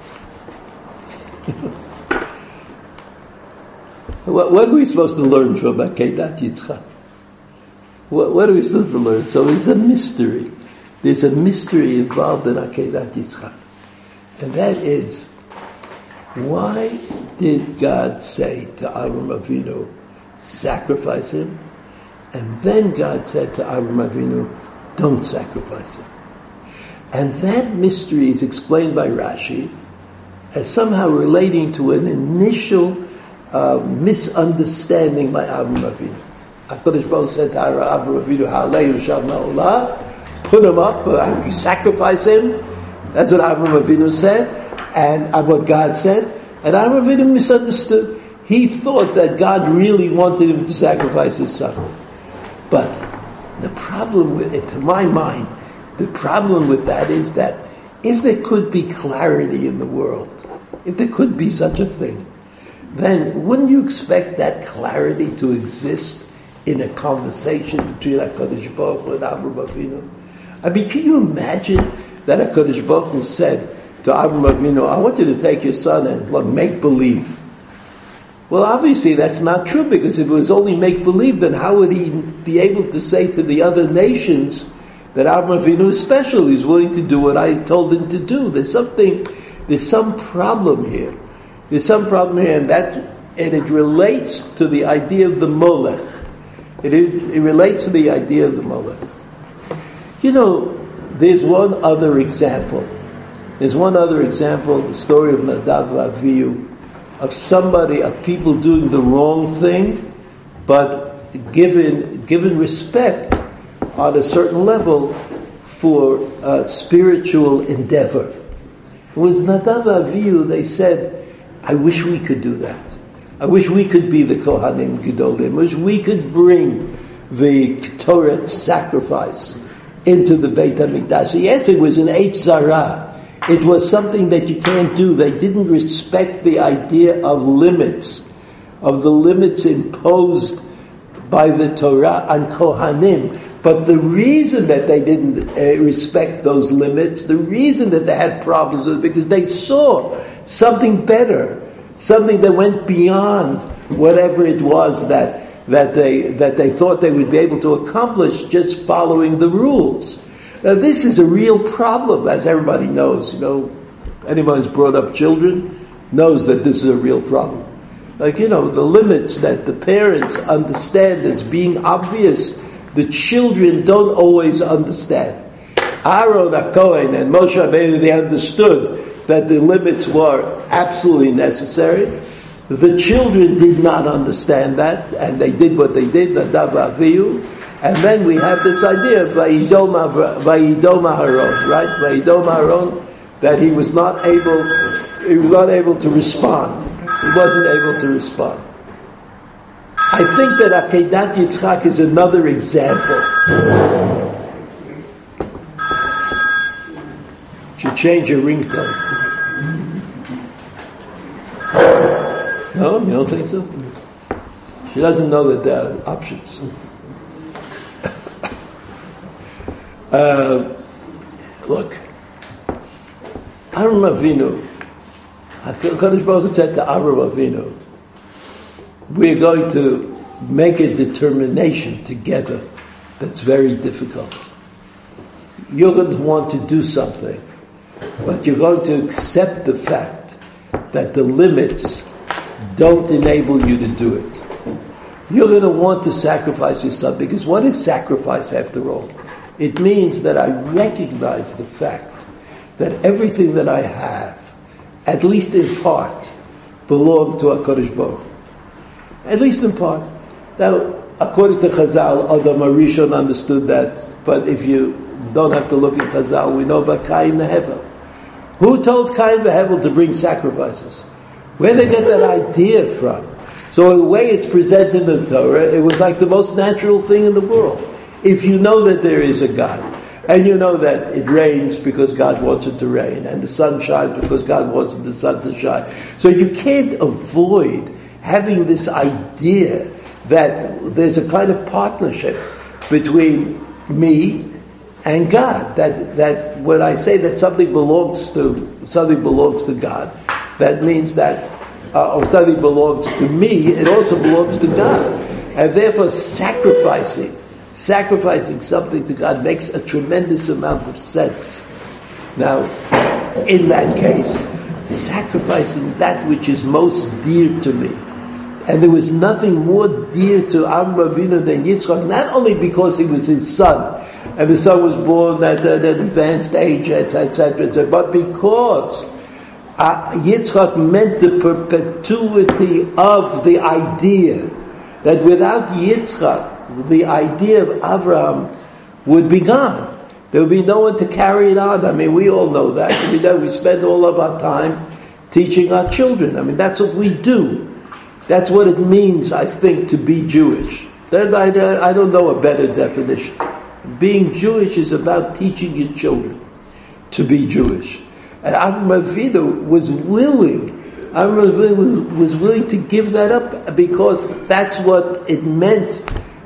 What, what are we supposed to learn from Akedat Yitzchak? What, what are we supposed to learn? So it's a mystery. There's a mystery involved in Akedat Yitzchak. And that is, why did God say to Avraham Avinu, sacrifice him? And then God said to Avraham Avinu, don't sacrifice him. And that mystery is explained by Rashi as somehow relating to an initial Uh, misunderstanding by Avraham Avinu. HaKadosh Baruch Hu said to Avraham Avinu, Ha'alehu shal na'olah, put him up, uh, you sacrifice him. That's what Avraham Avinu said, and uh, what God said. And Avraham Avinu misunderstood. He thought that God really wanted him to sacrifice his son. But the problem with it, to my mind, the problem with that is that if there could be clarity in the world, if there could be such a thing, then wouldn't you expect that clarity to exist in a conversation between HaKadosh Baruch Hu and Avraham Avinu? I mean, can you imagine that HaKadosh Baruch Hu said to Avraham Avinu, I want you to take your son and look, make believe. Well, obviously that's not true, because if it was only make believe, then how would he be able to say to the other nations that Avraham Avinu is special? He's willing to do what I told him to do. There's something, there's some problem here. There's some problem here, and that, and it relates to the idea of the Molech. It, is, it relates to the idea of the Molech. You know, there's one other example. There's one other example, the story of Nadav Avihu, of somebody, of people doing the wrong thing, but given given respect on a certain level for uh, spiritual endeavor. It was Nadav Avihu, they said, I wish we could do that. I wish we could be the Kohanim Gedolim. I wish we could bring the Torah sacrifice into the Beit HaMikdash. Yes, it was an Eitz Zara. It was something that you can't do. They didn't respect the idea of limits, of the limits imposed by the Torah on Kohanim. But the reason that they didn't uh, respect those limits, the reason that they had problems was because they saw something better, something that went beyond whatever it was that that they that they thought they would be able to accomplish just following the rules. Now, this is a real problem, as everybody knows. You know, anyone who's brought up children knows that this is a real problem. Like, you know, the limits that the parents understand as being obvious, the children don't always understand. Aaron HaKohen and Moshe Rabbeinu, they understood that the limits were absolutely necessary. The children did not understand that, and they did what they did, Nadav Avihu. And then we have this idea of Vayidom Aharon, right? Vayidom Aharon, that he was not able, he was not able to respond. He wasn't able to respond. I think that Akedat Yitzchak is another example. Should change your ringtone. No, you don't think so? She doesn't know that there are options. uh, look, Avram Avinu, HaKadosh Baruch Hu said to Avram Avinu, we're going to make a determination together that's very difficult. You're going to want to do something, but you're going to accept the fact that the limits don't enable you to do it. You're going to want to sacrifice yourself, because what is sacrifice after all? It means that I recognize the fact that everything that I have, at least in part, belongs to HaKadosh Baruch Hu. At least in part. Now, according to Chazal, Adam HaRishon understood that, but if you don't have to look at Chazal, we know about Cain and Hevel. Who told Cain and Hevel to bring sacrifices? Where did they get that idea from? So the way it's presented in the Torah, it was like the most natural thing in the world. If you know that there is a God, and you know that it rains because God wants it to rain, and the sun shines because God wants the sun to shine. So you can't avoid having this idea that there's a kind of partnership between me and God. That that when I say that something belongs to something belongs to God, that means that uh, or something belongs to me, it also belongs to God. And therefore sacrificing, sacrificing something to God makes a tremendous amount of sense. Now, in that case, sacrificing that which is most dear to me. And there was nothing more dear to Avram Avinu than Yitzchak, not only because he was his son, and the son was born at an advanced age, et cetera, et cetera, but because uh, Yitzchak meant the perpetuity of the idea that without Yitzchak, the idea of Avraham would be gone. There would be no one to carry it on. I mean, we all know that. I mean, that we spend all of our time teaching our children. I mean, that's what we do. That's what it means, I think, to be Jewish. Then I, I don't know a better definition. Being Jewish is about teaching your children to be Jewish. And Avram Avinu was willing, Avram Avinu was willing to give that up because that's what it meant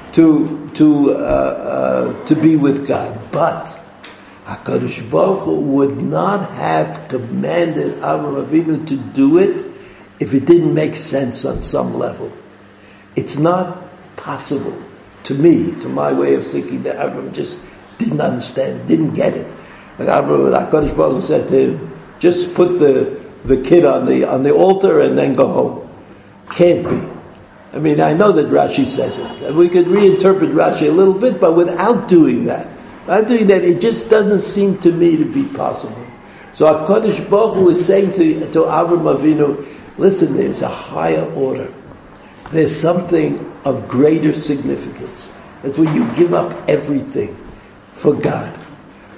to to uh, uh, to be with God. But HaKadosh Baruch Hu would not have commanded Avram Avinu to do it if it didn't make sense on some level. It's not possible to me, to my way of thinking, that Avram just didn't understand it, didn't get it. Like Avram, HaKadosh Baruch Hu said to him, just put the, the kid on the on the altar and then go home. Can't be. I mean, I know that Rashi says it. And we could reinterpret Rashi a little bit, but without doing that, without doing that, it just doesn't seem to me to be possible. So HaKadosh Baruch Hu is saying to, to Avram Avinu, listen, there's a higher order. There's something of greater significance. That's when you give up everything for God.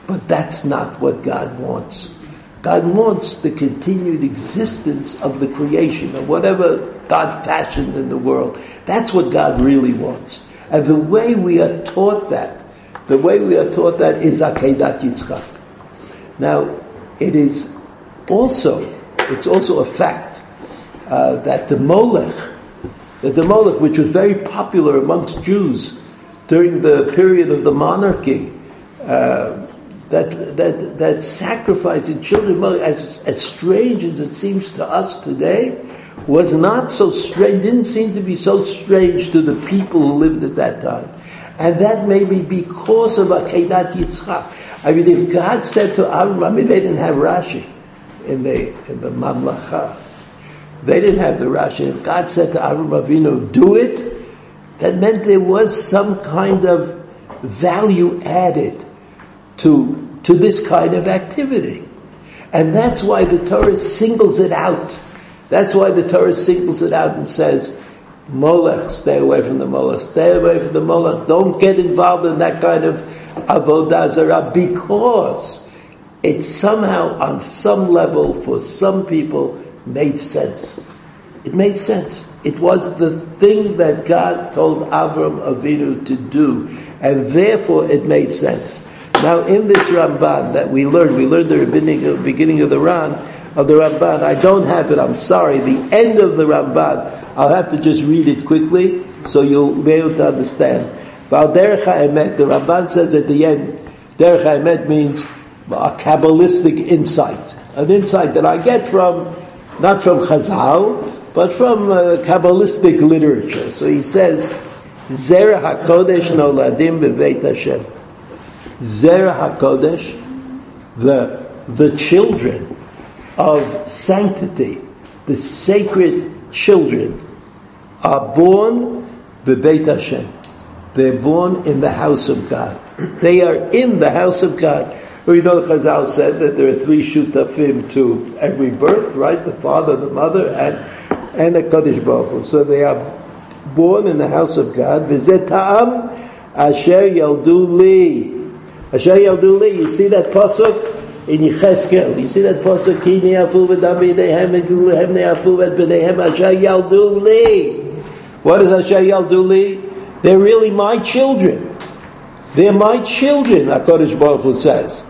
But that's not what God wants. God wants the continued existence of the creation, of whatever God fashioned in the world. That's what God really wants. And the way we are taught that, the way we are taught that is Akedat Yitzchak. Now, it is also, it's also a fact uh, that the Molech, that the Molech, which was very popular amongst Jews during the period of the monarchy, uh, that that that sacrificing children, as as strange as it seems to us today, was not so strange. Didn't seem to be so strange to the people who lived at that time, and that may be because of Akedat Yitzchak. I mean, if God said to Avram, I mean, they didn't have Rashi in the in the Mamlacha. They didn't have the Rashi. If God said to Avram Avinu, do it, that meant there was some kind of value added to, to this kind of activity. And that's why the Torah singles it out. That's why the Torah singles it out and says, Molech, stay away from the Molech, stay away from the Molech, don't get involved in that kind of Avodah Zarah, because it somehow, on some level, for some people, made sense. It made sense. It was the thing that God told Avram Avinu to do, and therefore it made sense. Now, in this Ramban that we learned, we learned the beginning, beginning of the Ran, of the Ramban. I don't have it, I'm sorry. The end of the Ramban, I'll have to just read it quickly so you'll be able to understand. About Derech HaEmet, the Ramban says at the end, Derech HaEmet means a Kabbalistic insight. An insight that I get from, not from Chazal, but from uh, Kabbalistic literature. So he says, Zerah HaKodesh noladim b'Beit Hashem. Zerah HaKodesh, the, the children of sanctity, the sacred children, are born b'Beit Hashem. They're born in the house of God. They are in the house of God. We know Chazal said that there are three shutafim to every birth, right? The father, the mother, and and the Kodesh Baruch Hu. So they are born in the house of God. V'zeh ta'am asher yaldu li. Asher yaldu li. You see that pasuk in Yecheskel? You see that pasuk? Ki ni'afu v'dam b'neihem v'guluhem ni'afu v'b'neihem asher yaldu li. What is asher yaldu li? They're really my children. They're my children, HaKadosh Baruch Hu says.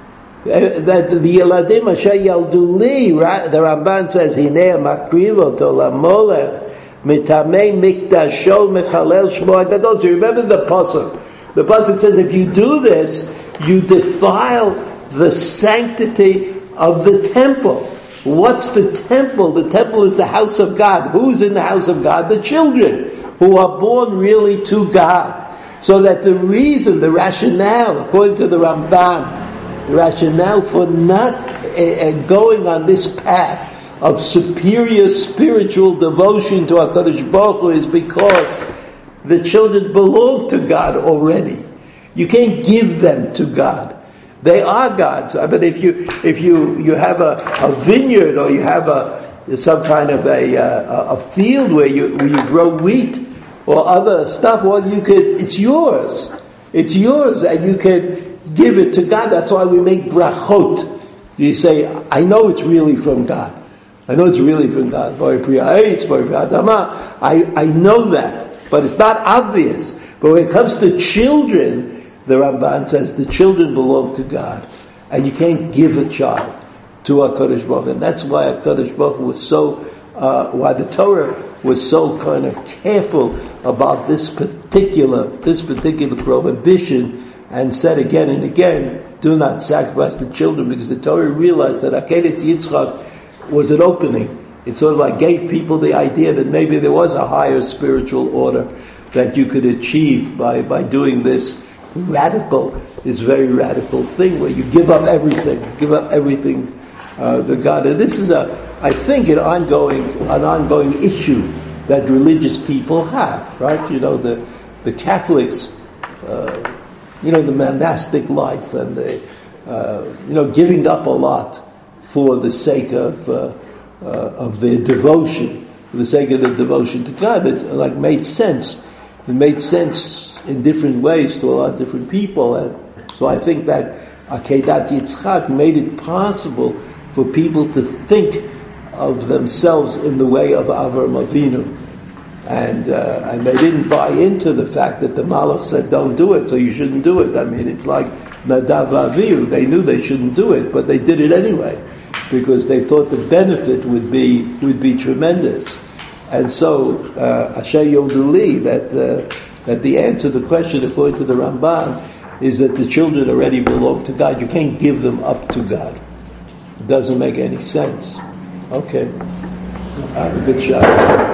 That the Yeladim Asher Yaldu Li, the Ramban says, Hinei Makrivo to Lamolech Mitamei Mikdasho Mechalel Shmo HaGadol. So remember the pasuk. The pasuk says, if you do this, you defile the sanctity of the temple. What's the temple? The temple is the house of God. Who's in the house of God? The children who are born really to God. So that the reason, the rationale, according to the Ramban, the rationale for not uh, going on this path of superior spiritual devotion to HaKadosh Baruch Hu is because the children belong to God already. You can't give them to God. They are God's. I mean, if you if you, you have a, a vineyard or you have a some kind of a a, a field where you where you grow wheat or other stuff, well, you could. It's yours. It's yours, and you can give it to God. That's why we make brachot. You say, I know it's really from God. I know it's really from God. I, I know that, but it's not obvious. But when it comes to children, the Ramban says the children belong to God, and you can't give a child to HaKadosh Baruch Hu. And that's why HaKadosh Baruch Hu was so, uh, why the Torah was so kind of careful about this particular, this particular prohibition, and said again and again, do not sacrifice the children, because the Torah realized that Akedat Yitzchak was an opening. It sort of like gave people the idea that maybe there was a higher spiritual order that you could achieve by, by doing this radical, this very radical thing where you give up everything, give up everything uh, to God. And this is, a, I think, an ongoing, an ongoing issue that religious people have, right? You know, the, the Catholics, uh, you know, the monastic life and the, uh, you know, giving up a lot for the sake of uh, uh, of their devotion, for the sake of their devotion to God. It's like made sense. It made sense in different ways to a lot of different people, and so I think that Akedat Yitzchak made it possible for people to think of themselves in the way of Avram Avinu. And uh, and they didn't buy into the fact that the Malach said, don't do it, so you shouldn't do it. I mean, it's like Nadav Avihu. They knew they shouldn't do it, but they did it anyway, because they thought the benefit would be would be tremendous. And so, uh, Asher Yoduli, that, uh, that the answer to the question, according to the Ramban, is that the children already belong to God. You can't give them up to God. It doesn't make any sense. Okay. Have a good shot.